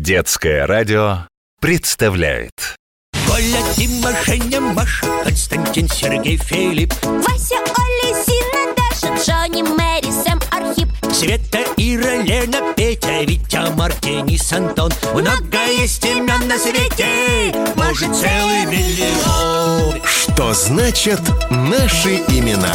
Детское радио представляет. Коля, Дима, Женя, Маша, Константин, Сергей, Филипп, Вася, Оля, Зина, Даша, Джонни, Мэри, Сэм, Архип, Света, Ира, Лена, Петя, Витя, Денис, Антон. Много есть имен на свете, может, целый миллион. Что значит наши имена?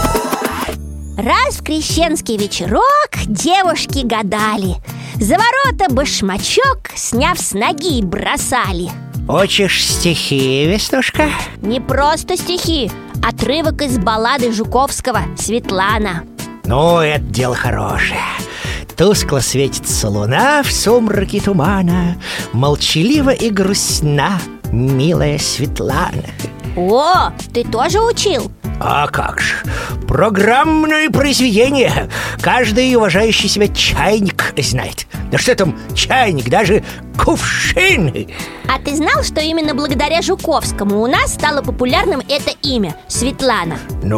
Раз в крещенский вечерок девушки гадали, за ворота башмачок, сняв с ноги, бросали. Учишь стихи, Веснушка? Не просто стихи, отрывок из баллады Жуковского «Светлана». Ну, это дело хорошее. Тускло светится луна в сумраке тумана, молчалива и грустна милая Светлана. О, ты тоже учил? А как же, программное произведение. Каждый уважающий себя чайник знает. Да что там чайник, даже кувшин. А ты знал, что именно благодаря Жуковскому у нас стало популярным это имя – Светлана?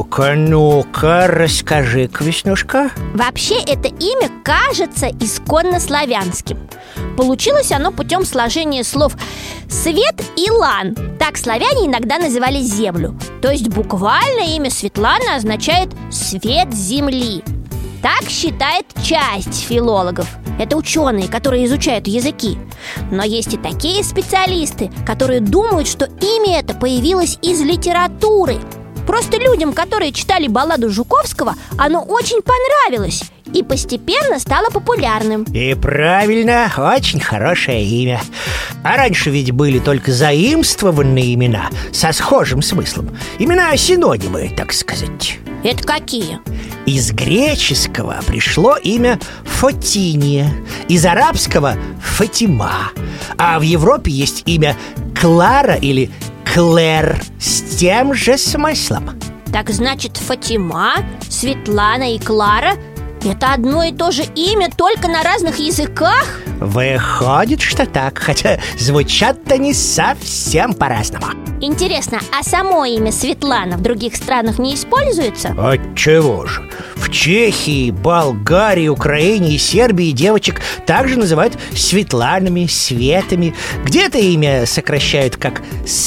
Ну-ка, расскажи-ка, Веснушка. Вообще это имя кажется исконно славянским. Получилось оно путем сложения слов «свет» и «лан». Так славяне иногда называли землю. То есть буквально имя Светлана означает «свет земли». Так считает часть филологов. Это ученые, которые изучают языки. Но есть и такие специалисты, которые думают, что имя это появилось из литературы. Просто людям, которые читали балладу Жуковского, оно очень понравилось и постепенно стало популярным. И правильно, очень хорошее имя. А раньше ведь были только заимствованные имена со схожим смыслом. Имена-синонимы, так сказать. Это какие? Из греческого пришло имя Фотиния, из арабского Фатима. А в Европе есть имя Клара или Клэр с тем же смыслом. Так значит, Фатима, Светлана и Клара – это одно и то же имя, только на разных языках? Выходит, что так, хотя звучат они совсем по-разному. Интересно, а само имя Светлана в других странах не используется? Отчего же? В Чехии, Болгарии, Украине и Сербии девочек также называют Светланами, Светами. Где-то имя сокращают как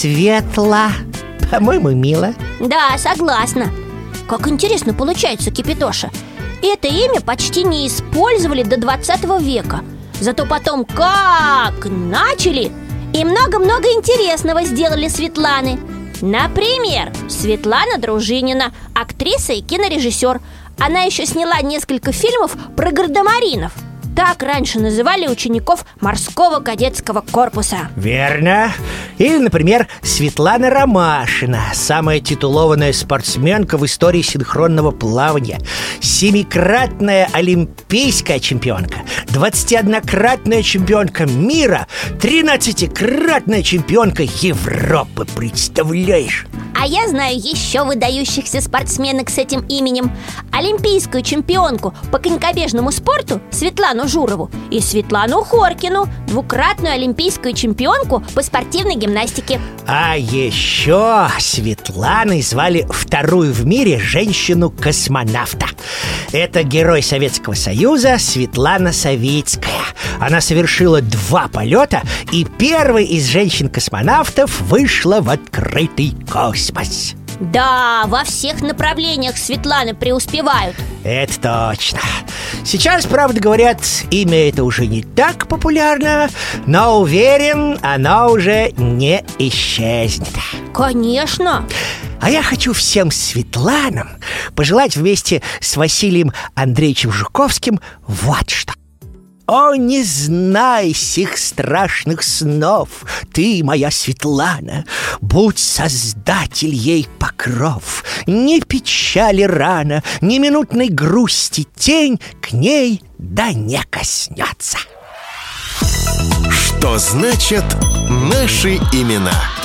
Светла. По-моему, мило. Да, согласна. Как интересно получается, Кипятоша. Это имя почти не использовали до 20 века. Зато потом как начали, и много-много интересного сделали Светланы. Например, Светлана Дружинина, актриса и кинорежиссер. Она еще сняла несколько фильмов про гардемаринов. Так раньше называли учеников морского кадетского корпуса. Верно. Или, например, Светлана Ромашина, самая титулованная спортсменка в истории синхронного плавания, 7-кратная олимпийская чемпионка, 21-кратная чемпионка мира, 13-кратная чемпионка Европы. Представляешь? А я знаю еще выдающихся спортсменок с этим именем. Олимпийскую чемпионку по конькобежному спорту Светлану Журову и Светлану Хоркину, 2-кратную олимпийскую чемпионку по спортивной гимнастике. А еще Светланой звали вторую в мире женщину-космонавта. Это герой Советского Союза Светлана Савицкая. Она совершила 2 полета и первой из женщин-космонавтов вышла в открытый космос. Да, во всех направлениях Светланы преуспевают. Это точно. Сейчас, правда, говорят, имя это уже не так популярно, но уверен, оно уже не исчезнет. Конечно. А я хочу всем Светланам пожелать вместе с Василием Андреевичем Жуковским вот что. О, не знай сих страшных снов, ты, моя Светлана, будь создатель ей покров. Ни печали рана, ни минутной грусти тень к ней да не коснется. Что значит наши имена?